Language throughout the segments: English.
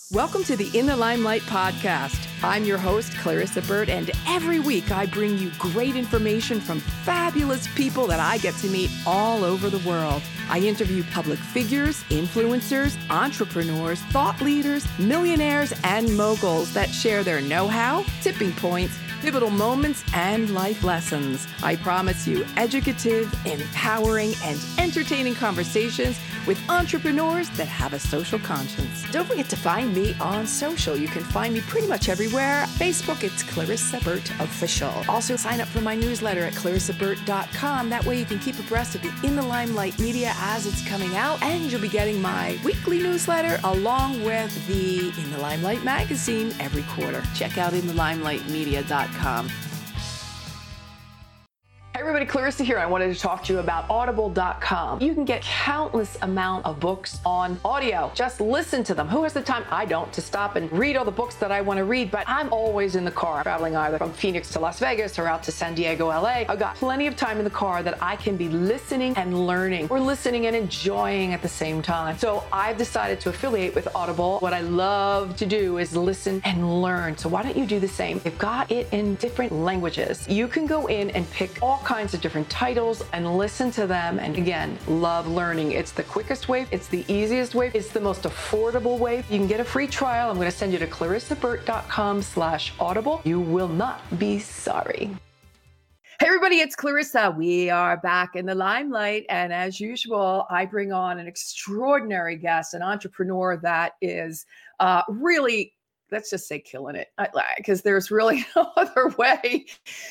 Welcome to the In the Limelight podcast. I'm your host, Clarissa Burt, and every week I bring you great information from fabulous people that I get to meet all over the world. I interview public figures, influencers, entrepreneurs, thought leaders, millionaires, and moguls that share their know-how, tipping points, pivotal moments, and life lessons. I promise you educative, empowering, and entertaining conversations with entrepreneurs that have a social conscience. Don't forget to find me on social. You can find me pretty much everywhere. Facebook, it's Clarissa Burt Official. Also, sign up for my newsletter at clarissaburt.com. That way you can keep abreast of the In the Limelight media as it's coming out, and you'll be getting my weekly newsletter along with the In the Limelight magazine every quarter. Check out inthelimelightmedia.com. Hey everybody, Clarissa here. I wanted to talk to you about audible.com. You can get countless amount of books on audio. Just listen to them. Who has the time? I don't, to stop and read all the books that I want to read, but I'm always in the car, traveling either from Phoenix to Las Vegas or out to San Diego, LA. I've got plenty of time in the car that I can be listening and learning, or listening and enjoying at the same time. So I've decided to affiliate with Audible. What I love to do is listen and learn. So why don't you do the same? They've got it in different languages. You can go in and pick all kinds of different titles and listen to them. And again, love learning. It's the quickest way. It's the easiest way. It's the most affordable way. You can get a free trial. I'm going to send you to clarissaburt.com/audible. You will not be sorry. Hey everybody, it's Clarissa. We are back in the limelight. And as usual, I bring on an extraordinary guest, an entrepreneur that is really, let's just say, killing it, because there's really no other way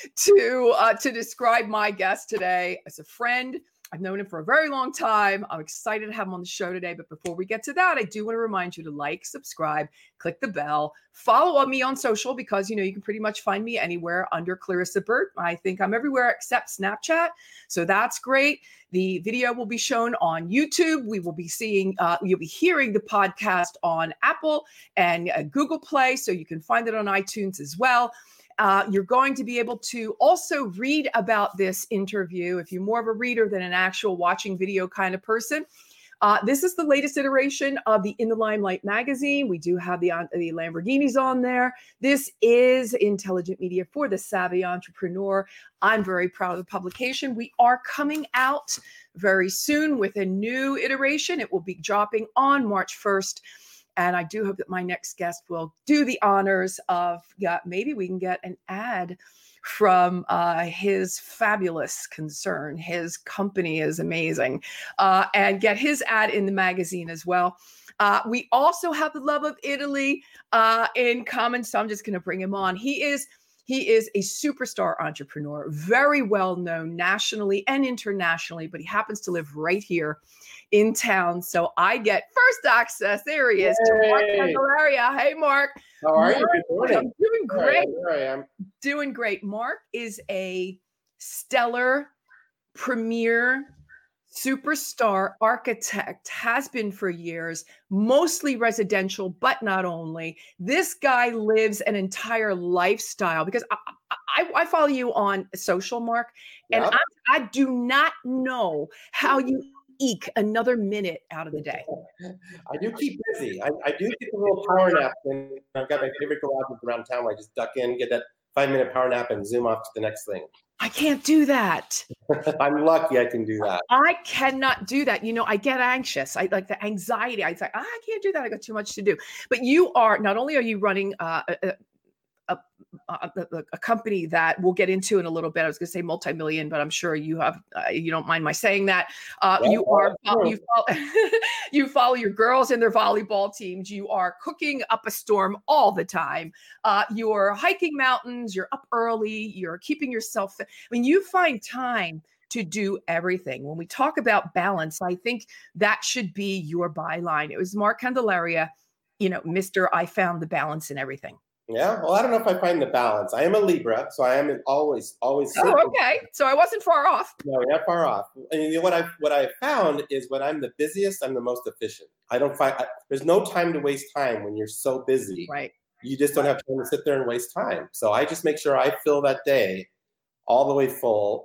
to describe my guest today. As a friend, I've known him for a very long time. I'm excited to have him on the show today. But before we get to that, I do want to remind you to like, subscribe, click the bell, follow me on social, because you can pretty much find me anywhere under Clarissa Burt. I think I'm everywhere except Snapchat. So that's great. The video will be shown on YouTube. We will be seeing, you'll be hearing the podcast on Apple and Google Play. So you can find it on iTunes as well. You're going to be able to also read about this interview if you're more of a reader than an actual watching video kind of person. This is the latest iteration of the In the Limelight magazine. We do have the Lamborghinis on there. This is intelligent media for the savvy entrepreneur. I'm very proud of the publication. We are coming out very soon with a new iteration. It will be dropping on March 1st. And I do hope that my next guest will do the honors of, maybe we can get an ad from his fabulous concern. His company is amazing, and get his ad in the magazine as well. We also have the love of Italy in common, so I'm just going to bring him on. He is a superstar entrepreneur, very well known nationally and internationally, but he happens to live right here in town. So I get first access. There he is. To Mark Candelaria. Hey, Mark. How are you? Good morning. I'm doing great. Here I am. Doing great. Mark is a stellar, premier, superstar architect, has been for years, mostly residential, but not only. This guy lives an entire lifestyle, because I follow you on social, Mark, and I do not know how you eke another minute out of the day. I do keep busy. I do get a little power nap. And I've got my favorite garages around town where I just duck in, get that 5-minute power nap, and zoom off to the next thing. I can't do that. I'm lucky I can do that. I cannot do that. I get anxious. I like the anxiety. I say, I can't do that. I got too much to do. But you are, not only are you running a company that we'll get into in a little bit. I was going to say multi-million, but I'm sure you have, you don't mind my saying that. You follow your girls and their volleyball teams. You are cooking up a storm all the time. You're hiking mountains. You're up early. You're keeping yourself fit. I mean, you find time to do everything. When we talk about balance, I think that should be your byline. It was Mark Candelaria, Mr. I found the balance in everything. Yeah, well, I don't know if I find the balance. I am a Libra, so I am always. Oh, okay. So I wasn't far off. No, you're not far off. And what I found is when I'm the busiest, I'm the most efficient. There's no time to waste time when you're so busy. Right. You just don't have time to sit there and waste time. So I just make sure I fill that day all the way full,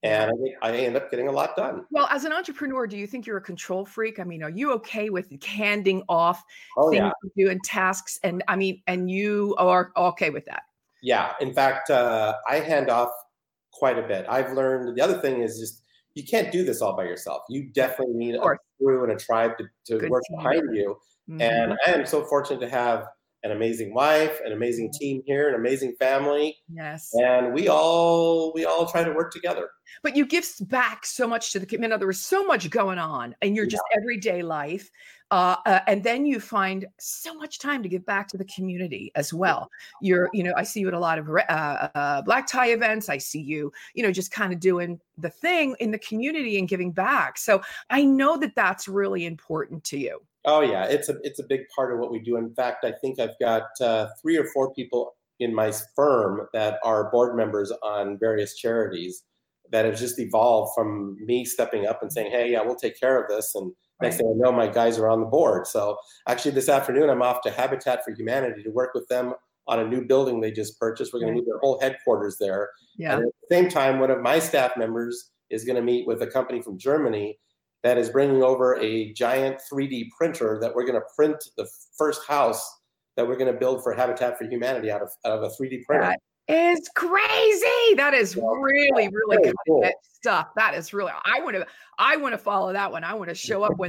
And I end up getting a lot done. Well, as an entrepreneur, do you think you're a control freak? I mean, are you okay with handing off things to do and tasks? And I mean, and you are okay with that? Yeah. In fact, I hand off quite a bit. I've learned the other thing is just you can't do this all by yourself. You definitely need a crew and a tribe to work behind you. Mm-hmm. And I am so fortunate to have an amazing wife, an amazing team here, an amazing family. Yes. And we all try to work together. But you give back so much to the community. There was so much going on in your just everyday life. And then you find so much time to give back to the community as well. I see you at a lot of black tie events. I see you, just kind of doing the thing in the community and giving back. So I know that that's really important to you. Oh yeah, it's a big part of what we do. In fact, I think I've got 3 or 4 people in my firm that are board members on various charities that have just evolved from me stepping up and saying, hey, yeah, we'll take care of this. And next thing I know, my guys are on the board. So actually this afternoon, I'm off to Habitat for Humanity to work with them on a new building they just purchased. We're going to move their whole headquarters there. Yeah. And at the same time, one of my staff members is going to meet with a company from Germany that is bringing over a giant 3D printer that we're going to print the first house that we're going to build for Habitat for Humanity out of a 3D printer. That is crazy. That is really cool stuff. That is really. I want to follow that one. I want to show up when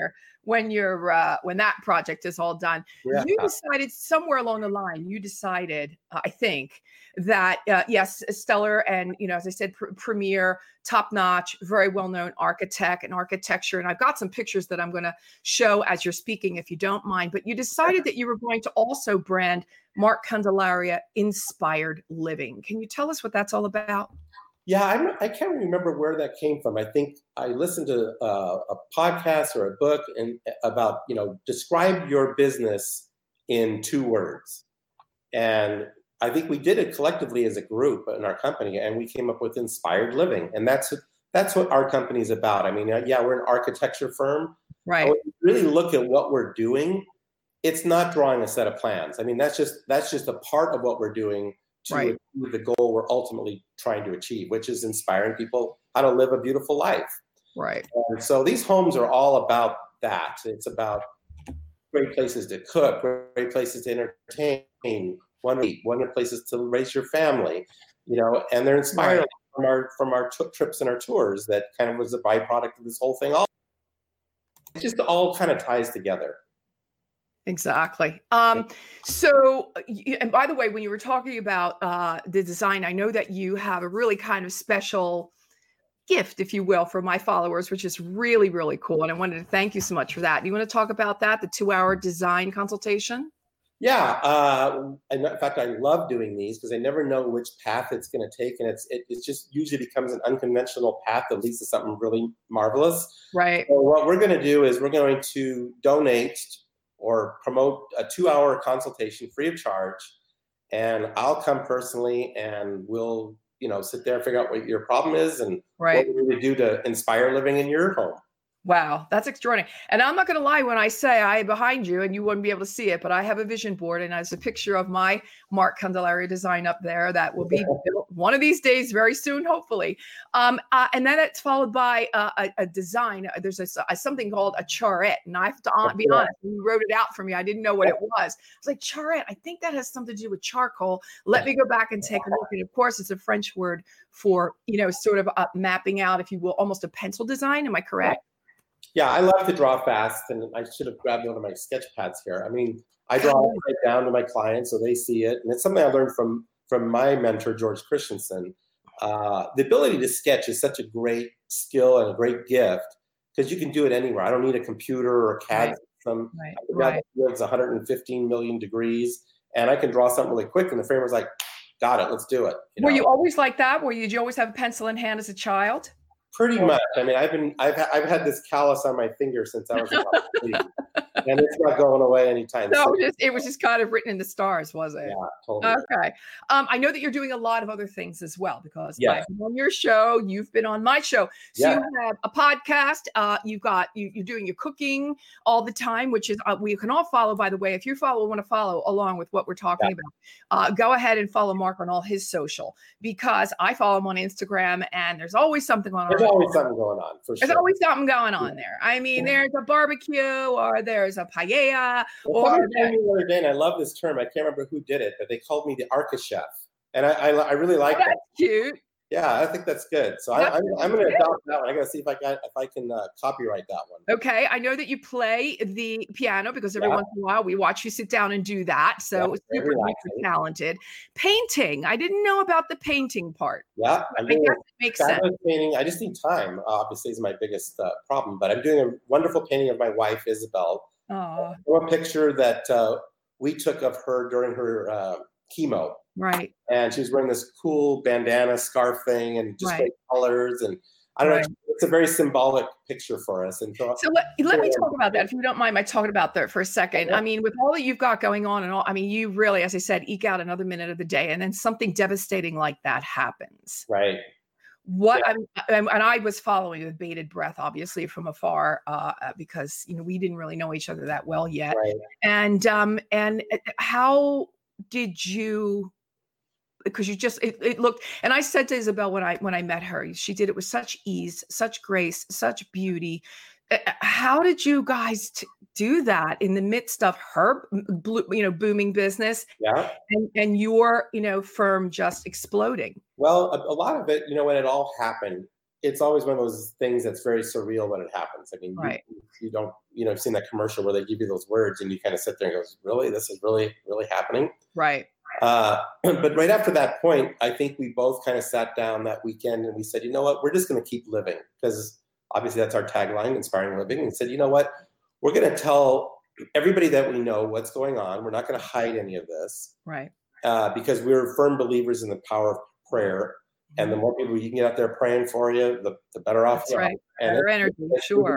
that project is all done. Yeah. You decided somewhere along the line. You decided, I think, that yes, Stellar and as I said, premier, top notch, very well known architect and architecture. And I've got some pictures that I'm going to show as you're speaking, if you don't mind. But you decided that you were going to also brand Mark Candelaria Inspired Living. Can you tell us what that's all about? Yeah, I can't remember where that came from. I think I listened to a podcast or a book and about, describe your business in 2 words. And I think we did it collectively as a group in our company, and we came up with Inspired Living. And that's what our company is about. I mean, yeah, we're an architecture firm. Right. When you really look at what we're doing, it's not drawing a set of plans. I mean, that's just a part of what we're doing to achieve the goal we're ultimately trying to achieve, which is inspiring people how to live a beautiful life. Right. And so these homes are all about that. It's about great places to cook, great places to entertain, wonderful places to raise your family, and they're inspired from our trips and our tours. That kind of was a byproduct of this whole thing. It just all kind of ties together. Exactly. So, and by the way, when you were talking about the design, I know that you have a really kind of special gift, if you will, for my followers, which is really, really cool. And I wanted to thank you so much for that. Do you want to talk about that, the 2-hour design consultation? Yeah. In fact, I love doing these because I never know which path it's going to take. And it just usually becomes an unconventional path that leads to something really marvelous. Right. So what we're going to do is we're going to donate or promote a 2-hour consultation free of charge. And I'll come personally and we'll, sit there and figure out what your problem is and what we're going to do to inspire living in your home. Wow, that's extraordinary. And I'm not going to lie when I say I am behind you and you wouldn't be able to see it, but I have a vision board and there's a picture of my Mark Candelaria design up there that will be built one of these days, very soon, hopefully. And then it's followed by a design. There's something called a charrette. And I have to be honest, you wrote it out for me. I didn't know what it was. I was like, charrette, I think that has something to do with charcoal. Let me go back and take a look. And of course, it's a French word for, sort of mapping out, if you will, almost a pencil design. Am I correct? Yeah, I love to draw fast, and I should have grabbed one of my sketch pads here. I mean, I draw it right down to my clients so they see it, and it's something I learned from my mentor, George Christensen. The ability to sketch is such a great skill and a great gift because you can do it anywhere. I don't need a computer or a CAD system. It's 115 million degrees, and I can draw something really quick, and the framer's like, got it, let's do it. Were you always like that? Did you always have a pencil in hand as a child? Pretty much. I mean, I've had this callus on my finger since I was about 3, and it's not going away anytime So soon. it was just kind of written in the stars, was it? Yeah, totally. Okay. I know that you're doing a lot of other things as well because Yeah. I've been on your show, you've been on my show. So Yeah. you have a podcast, you're doing your cooking all the time, which is we can all follow, by the way. If you want to follow along with what we're talking about, go ahead and follow Mark on all his social, because I follow him on Instagram and there's always something going on. There's always something going on, for sure. There's always something going on there. I mean, there's a barbecue or there's a paella. Somebody told me the other day, and I love this term. I can't remember who did it, but they called me the Arca chef, and I really like that. That's cute. Yeah, I think that's good. So I'm going to adopt that one. I got to see if I can copyright that one. Okay, I know that you play the piano because every once in a while we watch you sit down and do that. So super talented. Painting. I didn't know about the painting part. Yeah, I guess it makes sense. Painting. I just need time. Obviously, is my biggest problem. But I'm doing a wonderful painting of my wife, Isabel. Oh. A picture that we took of her during her chemo. Right. And she was wearing this cool bandana scarf thing and just great colors. And I don't know, it's a very symbolic picture for us. And so let me talk about that, if you don't mind my talking about that for a second. I mean, with all that you've got going on and all, I mean, you really, as I said, eke out another minute of the day, and then something devastating like that happens. Right. And I was following with bated breath, obviously from afar, because we didn't really know each other that well yet. Right. And how did you? Because you just it looked, and I said to Isabel when I met her, she did it with such ease, such grace, such beauty. How did you guys do that in the midst of her booming business? Yeah. And your firm just exploding? Well, a lot of it, when it all happened, it's always one of those things that's very surreal when it happens. I mean, you don't, I've seen that commercial where they give you those words and you kind of sit there and goes, really, this is really, really happening? Right. But right after that point, I think we both kind of sat down that weekend and we said, you know what, we're just going to keep living, because obviously that's our tagline, inspiring living. And said, you know what, we're going to tell everybody that we know what's going on. We're not going to hide any of this. Right. Because we're firm believers in the power of prayer. And the more people you can get out there praying for you, the better off. That's right. Better energy, sure.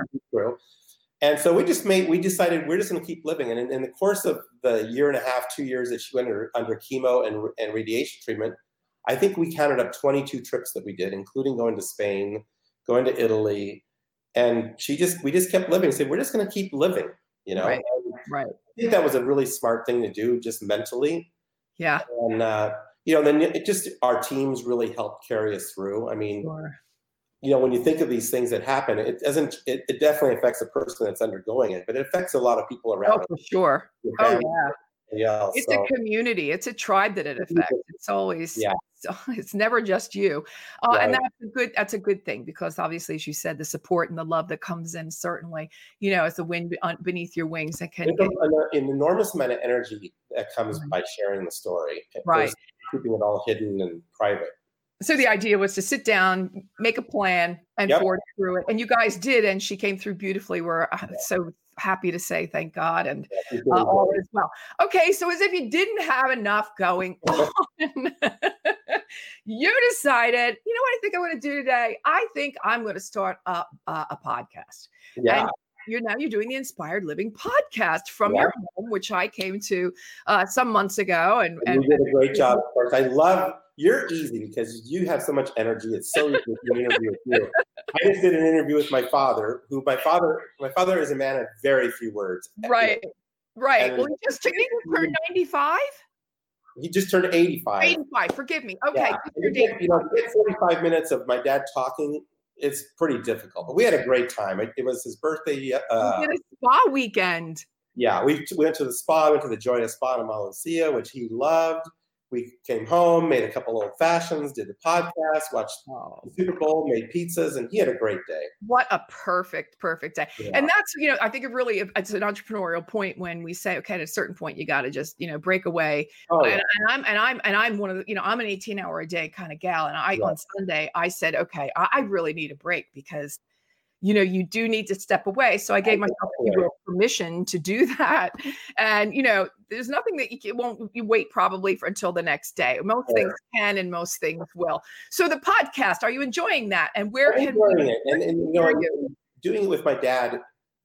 And so we decided we're just going to keep living. And in the course of the 1.5 years, 2 years that she went under chemo and radiation treatment, I think we counted up 22 trips that we did, including going to Spain, going to Italy. And we just kept living. Said, we're just going to keep living, Right. I think that was a really smart thing to do, just mentally. Yeah. And, then it just, our teams really helped carry us through. I mean, when you think of these things that happen, it definitely affects the person that's undergoing it, but it affects a lot of people around. Oh, for sure. Oh, yeah. Yeah, it's a community. It's a tribe that it affects. It's always, it's never just you. And that's a good thing, because obviously, as you said, the support and the love that comes in, certainly, as the wind beneath your wings, it can an enormous amount of energy that comes by sharing the story, keeping it all hidden and private. So the idea was to sit down, make a plan, and forge through it. And you guys did, and she came through beautifully. We're so happy to say, thank God, and all is well. Okay, so as if you didn't have enough going on, you decided, you know what I think I'm going to do today? I think I'm going to start a podcast. Yeah. And you're doing the Inspired Living podcast from your home, which I came to some months ago. And you did a great job, of course. You're easy because you have so much energy. It's so easy to do an interview with you. I just did an interview with my father, my father is a man of very few words. Right. Well, he just turned 95? He just turned 85. 85, forgive me. Okay. Yeah. 45 minutes of my dad talking, it's pretty difficult. But we had a great time. It was his birthday. We did a spa weekend. Yeah, we went to the spa, went to the Joya Spa in Mount Lucia, which he loved. We came home, made a couple old fashions, did the podcast, watched the Super Bowl, made pizzas, and he had a great day. What a perfect day. Yeah. And that's, I think it's an entrepreneurial point when we say, okay, at a certain point, you got to just, break away. And I'm one of the, I'm an 18-hour a day kind of gal. And on Sunday, I said, okay, I really need a break, because you do need to step away. So I gave myself permission to do that. And, there's nothing that you wait probably until the next day. Most things can and most things will. So the podcast, are you enjoying that? And where I'm enjoying it? And doing it with my dad,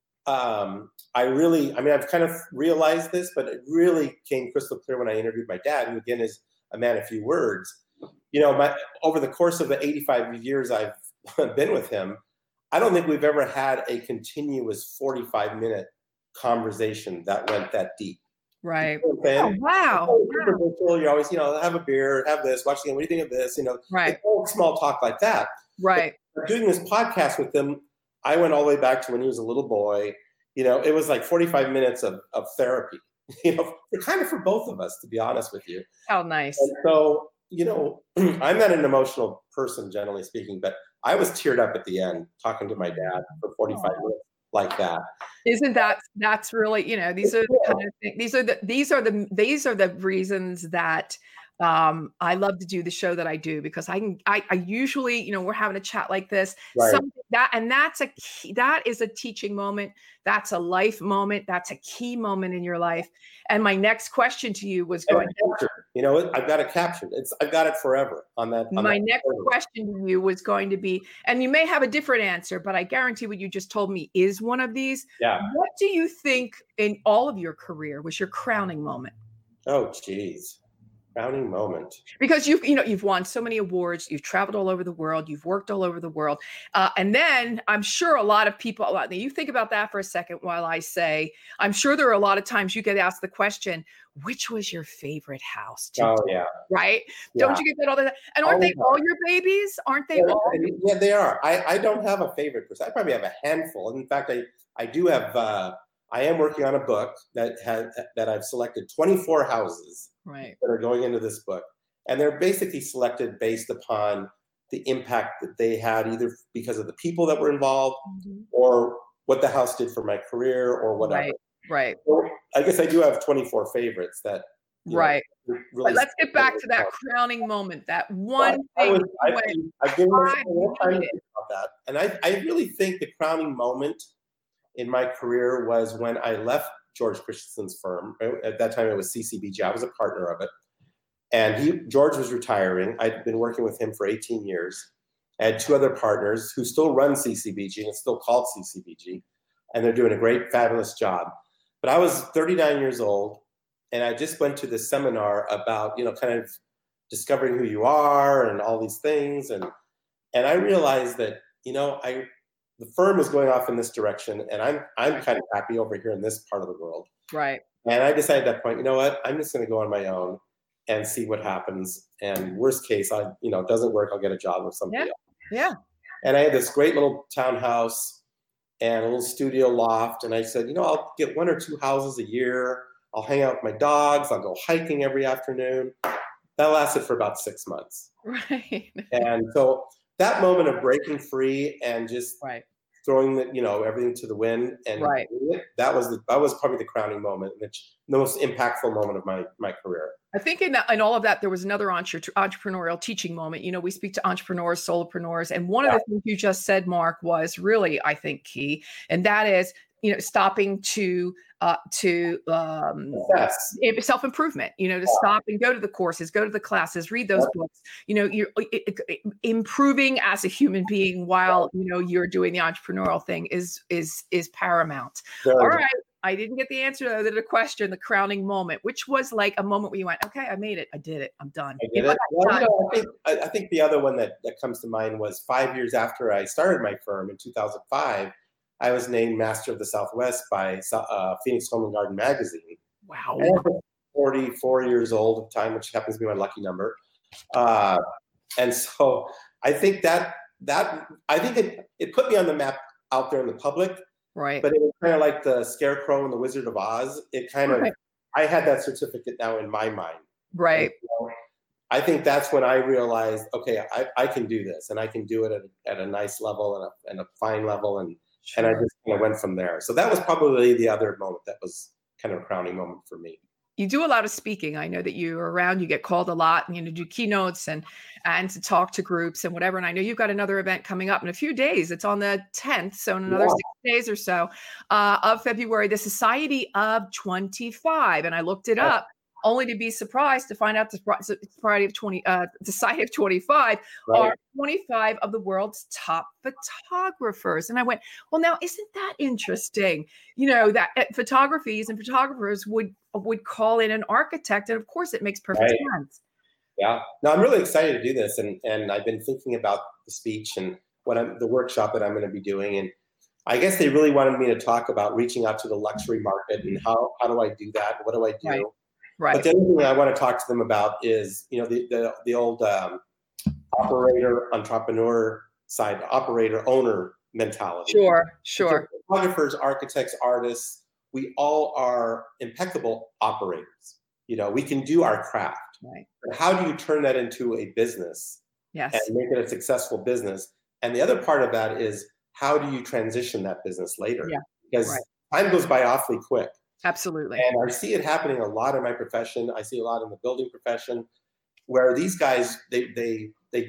I've kind of realized this, but it really came crystal clear when I interviewed my dad, who again is a man of few words. Over the course of the 85 years I've been with him, I don't think we've ever had a continuous 45-minute conversation that went that deep. Right. Oh, wow. You're always, have a beer, have this, watch the game. What do you think of this? Right. Small talk like that. Right. But doing this podcast with him, I went all the way back to when he was a little boy. It was like 45 minutes of therapy, for both of us, to be honest with you. How nice. And so, I'm not an emotional person, generally speaking, but I was teared up at the end talking to my dad for 45 minutes like that. Isn't that's really, these are the kind of things, these are the reasons that I love to do the show that I do, because I usually, we're having a chat like this, right. That is a teaching moment. That's a life moment. That's a key moment in your life. And my next question to you was I've got it captured. I've got it forever on that. My next question to you was going to be, and you may have a different answer, but I guarantee what you just told me is one of these. Yeah. What do you think in all of your career was your crowning moment? Oh, geez. Crowning moment. Because you've won so many awards, you've traveled all over the world, you've worked all over the world, and then I'm sure a lot of people. You think about that for a second while I say, I'm sure there are a lot of times you get asked the question, "Which was your favorite house?" Yeah. Right? Yeah. Don't you get that all the time? And aren't they all your babies? Aren't they all? Yeah, they are. I don't have a favorite person. I probably have a handful. In fact, I do have. I am working on a book that I've selected 24 houses. Right. That are going into this book. And they're basically selected based upon the impact that they had, either because of the people that were involved or what the house did for my career or whatever. Right. So I guess I do have 24 favorites that. Right. Really, but let's get back to that crowning moment, that one thing. I've given myself a little time to think about that. And I really think the crowning moment in my career was when I left George Christensen's firm. At that time, it was CCBG. I was a partner of it. And George was retiring. I'd been working with him for 18 years. I had two other partners who still run CCBG, and it's still called CCBG. And they're doing a great, fabulous job. But I was 39 years old, and I just went to this seminar about, kind of discovering who you are and all these things. And I realized that, the firm is going off in this direction, and I'm kind of happy over here in this part of the world. Right. And I decided at that point, you know what? I'm just going to go on my own and see what happens. And worst case, it doesn't work, I'll get a job with somebody else. Yeah. And I had this great little townhouse and a little studio loft. And I said, I'll get 1 or 2 houses a year. I'll hang out with my dogs. I'll go hiking every afternoon. That lasted for about 6 months. Right. And so that moment of breaking free and just throwing everything to the wind and that was probably the crowning moment, the most impactful moment of my career. I think in all of that, there was another entrepreneurial teaching moment. We speak to entrepreneurs, solopreneurs, and one of the things you just said, Mark, was really, I think, key, and that is, stopping to self-improvement, to stop and go to the courses, go to the classes, read those books, you're improving as a human being while, you're doing the entrepreneurial thing is paramount. All right. I didn't get the answer to the question, the crowning moment, which was like a moment where you went, okay, I made it. I did it. I'm done. I did it. Well, I think the other one that comes to mind was 5 years after I started my firm in 2005, I was named Master of the Southwest by Phoenix Home and Garden magazine. Wow. And I was 44 years old at the time, which happens to be my lucky number. And so I think it put me on the map out there in the public. Right. But it was kind of like the Scarecrow and the Wizard of Oz. It kind of, I had that certificate now in my mind. Right. So I think that's when I realized, okay, I can do this, and I can do it at a nice level and a fine level. And I just went from there. So that was probably the other moment that was kind of a crowning moment for me. You do a lot of speaking. I know that you're around, you get called a lot, and do keynotes and to talk to groups and whatever. And I know you've got another event coming up in a few days. It's on the 10th, so in another 6 days or so of February, the Society of 25. And I looked it up only to be surprised to find out the Society of 25 are 25 of the world's top photographers. And I went, well, now isn't that interesting? That photographers would call in an architect, and of course it makes perfect sense. Yeah, no, I'm really excited to do this, and I've been thinking about the speech and the workshop that I'm going to be doing, and I guess they really wanted me to talk about reaching out to the luxury market and how do I do that? What do I do? Right. But the other thing I want to talk to them about is, the old operator, entrepreneur side, operator, owner mentality. Sure. So photographers, architects, artists, we all are impeccable operators. We can do our craft. Right. But how do you turn that into a business? Yes. And make it a successful business? And the other part of that is, how do you transition that business later? Yeah. Because time goes by awfully quick. Absolutely. And I see it happening a lot in my profession. I see a lot in the building profession, where these guys, they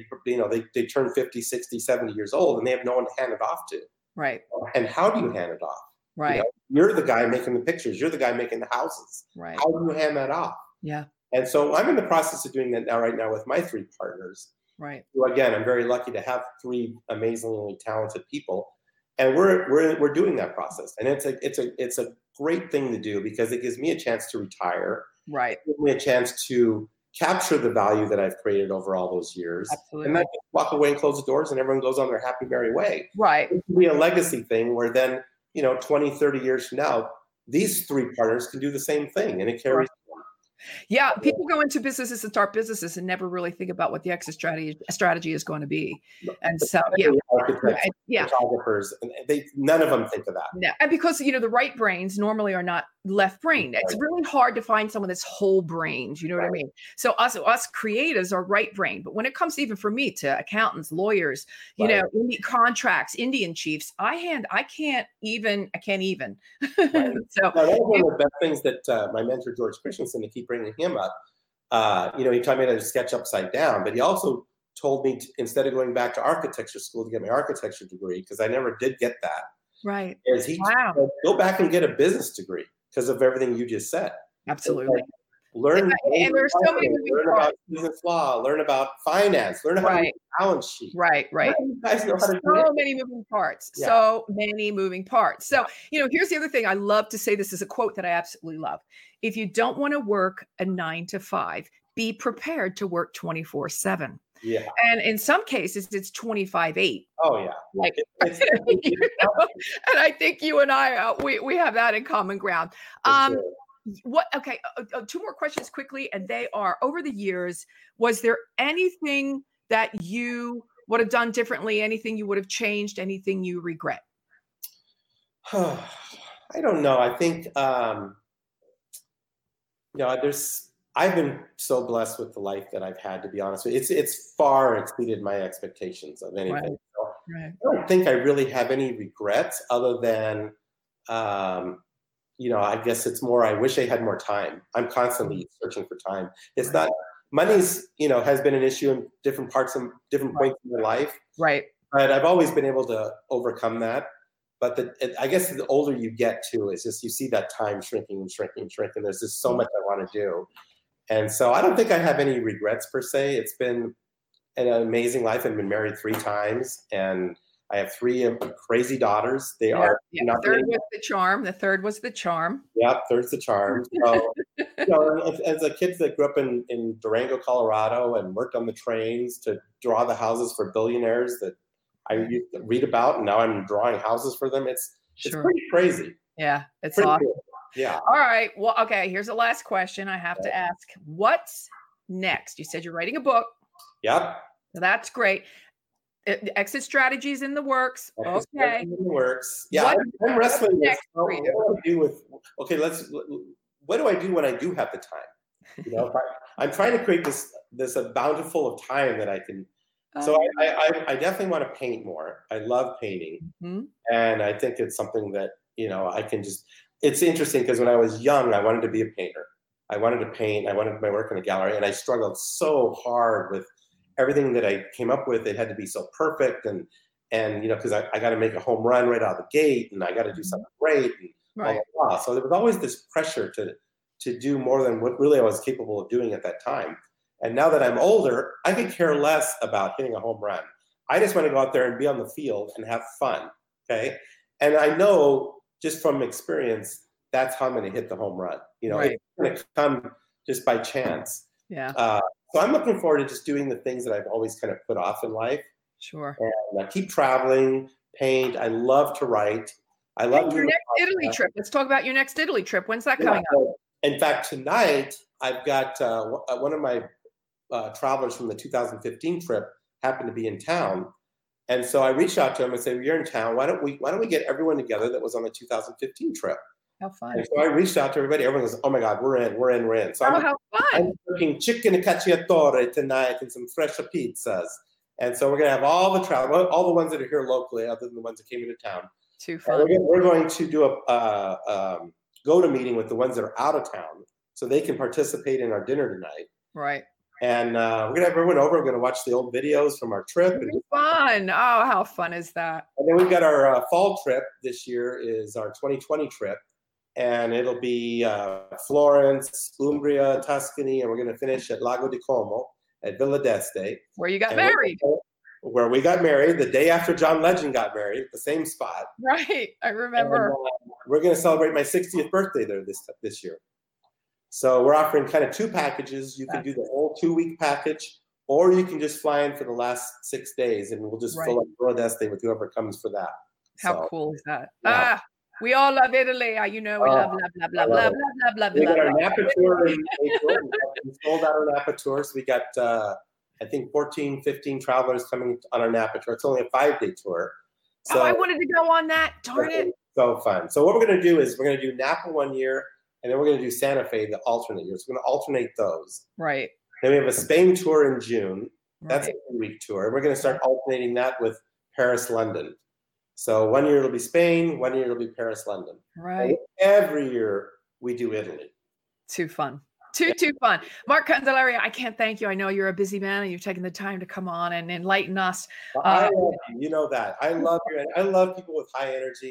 turn 50, 60, 70 years old, and they have no one to hand it off to. Right. And how do you hand it off? Right. You're the guy making the pictures. You're the guy making the houses. Right. How do you hand that off? Yeah. And so I'm in the process of doing that right now with my 3 partners. Right. So again, I'm very lucky to have 3 amazingly talented people, and we're doing that process. And it's a great thing to do, because it gives me a chance to retire. Right. It gives me a chance to capture the value that I've created over all those years. Absolutely. And then walk away and close the doors, and everyone goes on their happy, merry way. Right. It can be a legacy thing where then, 20, 30 years from now, these 3 partners can do the same thing, and it carries. Yeah, people go into businesses and start businesses and never really think about what the exit strategy is going to be. And so, architects, photographers, and none of them think of that. Yeah, and because the right brains normally are not left-brained. It's really hard to find someone that's whole-brained. You know what I mean? So us creatives are right-brained, but when it comes even for me to accountants, lawyers, Indian contracts, Indian chiefs, I can't even. Right. So that was one of the best things that my mentor George Christensen, to keep bringing him up. He taught me how to sketch upside down, but he also told me instead of going back to architecture school to get my architecture degree, because I never did get that. Right. Is he said, go back and get a business degree because of everything you just said. Absolutely. Learn, and there's so many learn about business law, learn about finance, learn how to make a balance sheet. Right. You guys know how to do so it. many moving parts. Yeah. So many moving parts. So, here's the other thing. I love to say, this is a quote that I absolutely love. If you don't want to work a 9 to 5, be prepared to work 24/7. Yeah. And in some cases, it's 25/8. Oh, yeah. Like, and I think you and I, we have that in common ground. Okay, 2 more questions quickly, and they are, over the years, was there anything that you would have done differently, anything you would have changed, anything you regret? I don't know. I think, I've been so blessed with the life that I've had, to be honest with you. It's far exceeded my expectations of anything. Right. So Right. I don't think I really have any regrets, other than, I guess it's more, I wish I had more time. I'm constantly searching for time. It's not, money's, has been an issue in different points in my life. Right. But I've always been able to overcome that. But I guess the older you get too, is just, you see that time shrinking and shrinking and shrinking. There's just so much I want to do. And so I don't think I have any regrets per se. It's been an amazing life. I've been married 3 times, and I have 3 crazy daughters. They are not. The 3rd was the charm. The 3rd was the charm. Yeah, 3rd's the charm. So, as a kid that grew up in Durango, Colorado, and worked on the trains to draw the houses for billionaires that I used to read about, and now I'm drawing houses for them. It's pretty crazy. Yeah, it's pretty awesome. Cool. Yeah. All right. Well, okay. Here's the last question I have to ask. What's next? You said you're writing a book. Yep. So that's great. Exit strategies in the works. Okay. In the works. Yeah. I'm wrestling with what do I do with. Okay. What do I do when I do have the time? I'm trying to create this bountiful of time that I can. So I definitely want to paint more. I love painting, and I think it's something that I can just. It's interesting because when I was young, I wanted to be a painter. I wanted to paint. I wanted my work in a gallery, and I struggled so hard with everything that I came up with. It had to be so perfect, and because I got to make a home run right out of the gate, and I got to do something great, and blah, blah, blah. So there was always this pressure to do more than what really I was capable of doing at that time. And now that I'm older, I could care less about hitting a home run. I just want to go out there and be on the field and have fun, okay? And I know just from experience, that's how I'm going to hit the home run. It's going to come just by chance. Yeah. So I'm looking forward to just doing the things that I've always kind of put off in life. Sure. And keep traveling, paint. I love to write. I love your next Italy trip. Let's talk about your next Italy trip. When's that coming up? In fact, tonight I've got one of my travelers from the 2015 trip happened to be in town, and so I reached out to him and said, "You're in town. Why don't we get everyone together that was on the 2015 trip?" How fun! And so I reached out to everybody. Everyone goes, "Oh my God, we're in." So how fun! I'm cooking chicken cacciatore tonight and some fresh pizzas, and so we're gonna have all the ones that are here locally, other than the ones that came into town. Too fun. We're going to do a go-to meeting with the ones that are out of town, so they can participate in our dinner tonight. Right. And we're gonna have everyone over. We're gonna watch the old videos from our trip. Fun! Oh, how fun is that? And then we've got our fall trip this year is our 2020 trip, and it'll be Florence, Umbria, Tuscany, and we're gonna finish at Lago di Como at Villa d'Este, where you got married. Where we got married the day after John Legend got married, the same spot. Right, I remember. And, we're going to celebrate my 60th birthday there this year. So we're offering kind of two packages. You can do the whole 2-week package, or you can just fly in for the last 6 days, and we'll just fill up Villa d'Este with whoever comes for that. How cool is that? Yeah. We all love Italy. We love, blah, blah, blah, blah, blah, blah, We got blah. our Napa tour. We sold out our Napa tour, so we got I think 14, 15 travelers coming on our Napa tour. It's only a 5-day tour. So I wanted to go on that. Darn it. So fun. So what we're going to do is we're going to do Napa one year, and then we're going to do Santa Fe the alternate year. So we're going to alternate those. Right. Then we have a Spain tour in June. That's Right. a 2-week tour. We're going to start alternating that with Paris, London. So one year it'll be Spain, one year it'll be Paris, London. Right. And every year we do Italy. Too fun. Too fun. Mark Candelaria, I can't thank you. I know you're a busy man and you've taken the time to come on and enlighten us. I love you. You know that. I love you. And I love people with high energy.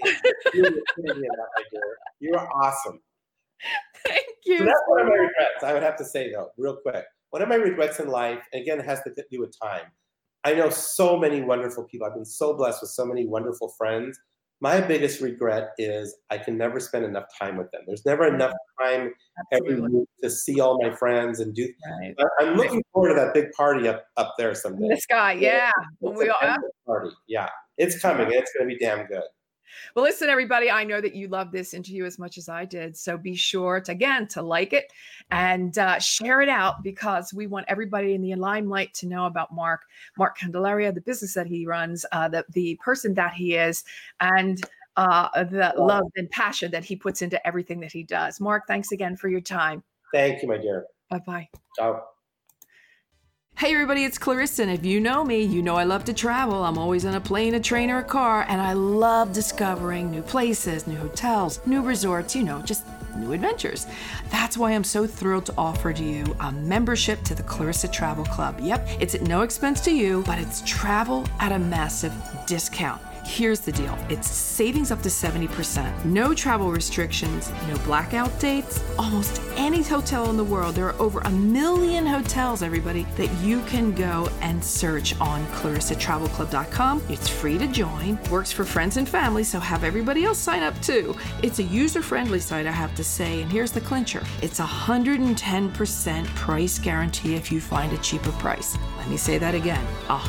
You're awesome. Thank you. So that's one of my regrets. I would have to say, though, real quick. One of my regrets in life, and again, it has to do with time. I know so many wonderful people. I've been so blessed with so many wonderful friends. My biggest regret is I can never spend enough time with them. There's never enough time every week to see all my friends and do. Right. I'm looking forward to that big party up there someday. The sky, yeah. Party. Yeah, it's coming. It's going to be damn good. Well, listen, everybody, I know that you love this interview as much as I did. So be sure to like it and share it out, because we want everybody in the limelight to know about Mark Candelaria, the business that he runs, the person that he is, and the love and passion that he puts into everything that he does. Mark, thanks again for your time. Thank you, my dear. Bye-bye. Ciao. Hey everybody, it's Clarissa, and if you know me, you know I love to travel. I'm always on a plane, a train, or a car, and I love discovering new places, new hotels, new resorts, just new adventures. That's why I'm so thrilled to offer to you a membership to the Clarissa Travel Club. Yep, it's at no expense to you, but it's travel at a massive discount. Here's the deal. It's savings up to 70%. No travel restrictions, no blackout dates. Almost any hotel in the world. There are over 1 million hotels, everybody, that you can go and search on ClarissaTravelClub.com. It's free to join. Works for friends and family, so have everybody else sign up too. It's a user-friendly site, I have to say, and here's the clincher. It's 110% price guarantee if you find a cheaper price. Let me say that again.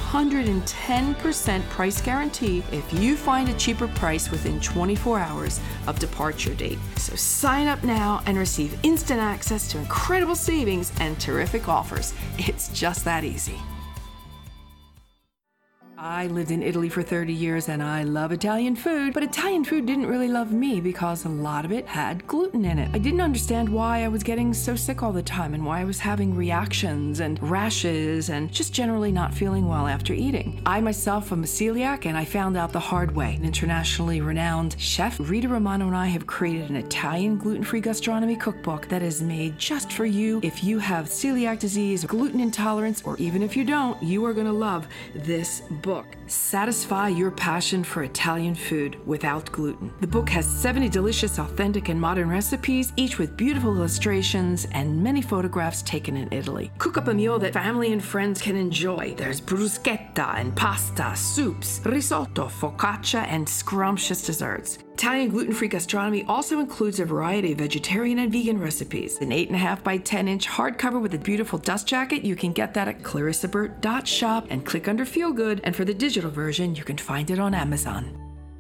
110% price guarantee if you find a cheaper price within 24 hours of departure date. So sign up now and receive instant access to incredible savings and terrific offers. It's just that easy. I lived in Italy for 30 years and I love Italian food, but Italian food didn't really love me because a lot of it had gluten in it. I didn't understand why I was getting so sick all the time and why I was having reactions and rashes and just generally not feeling well after eating. I myself am a celiac and I found out the hard way. An internationally renowned chef, Rita Romano, and I have created an Italian gluten-free gastronomy cookbook that is made just for you. If you have celiac disease, gluten intolerance, or even if you don't, you are going to love this book. Satisfy your passion for Italian food without gluten. The book has 70 delicious, authentic, and modern recipes, each with beautiful illustrations and many photographs taken in Italy. Cook up a meal that family and friends can enjoy. There's bruschetta and pasta, soups, risotto, focaccia, and scrumptious desserts. Italian gluten-free gastronomy also includes a variety of vegetarian and vegan recipes. An 8.5 by 10 inch hardcover with a beautiful dust jacket. You can get that at clarissaburt.shop and click under Feel Good. And for the digital version, you can find it on Amazon.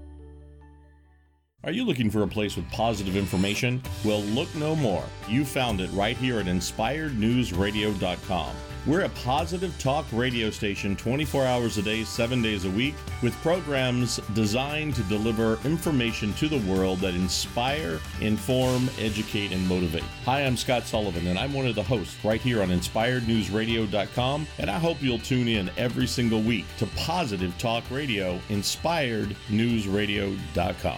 Are you looking for a place with positive information? Well, look no more. You found it right here at InspiredNewsRadio.com. We're a positive talk radio station 24 hours a day, 7 days a week, with programs designed to deliver information to the world that inspire, inform, educate, and motivate. Hi, I'm Scott Sullivan, and I'm one of the hosts right here on InspiredNewsRadio.com, and I hope you'll tune in every single week to Positive Talk Radio, InspiredNewsRadio.com.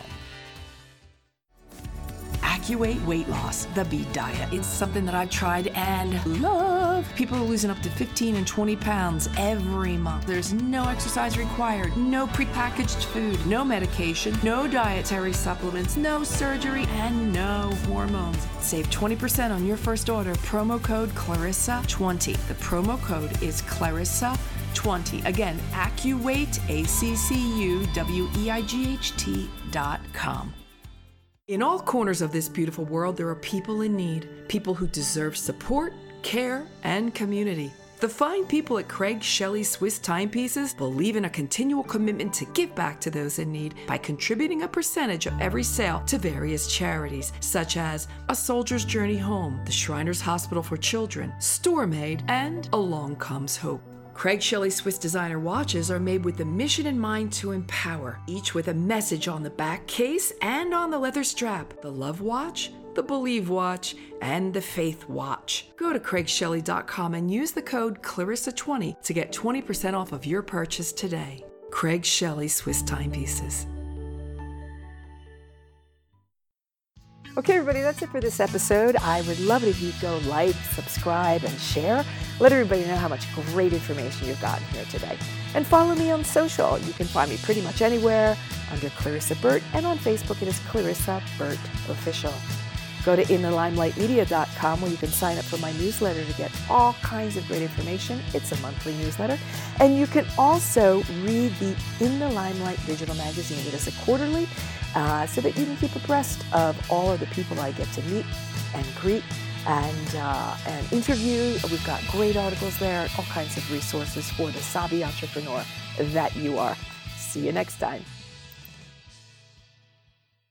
Acuvate Weight Loss, the beet diet. It's something that I've tried and love. People are losing up to 15 and 20 pounds every month. There's no exercise required, no prepackaged food, no medication, no dietary supplements, no surgery, and no hormones. Save 20% on your first order. Promo code Clarissa20. The promo code is Clarissa20. Again, Acuvate, ACCUWEIGHT.com. In all corners of this beautiful world, there are people in need, people who deserve support, care, and community. The fine people at Craig Shelley Swiss Timepieces believe in a continual commitment to give back to those in need by contributing a percentage of every sale to various charities, such as A Soldier's Journey Home, the Shriners Hospital for Children, Store Made, and Along Comes Hope. Craig Shelley Swiss designer watches are made with the mission in mind to empower, each with a message on the back case and on the leather strap. The Love Watch, the Believe Watch, and the Faith Watch. Go to CraigShelley.com and use the code Clarissa20 to get 20% off of your purchase today. Craig Shelley Swiss Timepieces. Okay, everybody, that's it for this episode. I would love it if you'd go like, subscribe, and share. Let everybody know how much great information you've gotten here today. And follow me on social. You can find me pretty much anywhere under Clarissa Burt, and on Facebook it is Clarissa Burt Official. Go to InTheLimelight.media.com where you can sign up for my newsletter to get all kinds of great information. It's a monthly newsletter. And you can also read the In the Limelight digital magazine. It is a quarterly, so that you can keep abreast of all of the people I get to meet and greet and interview. We've got great articles there, all kinds of resources for the savvy entrepreneur that you are. See you next time.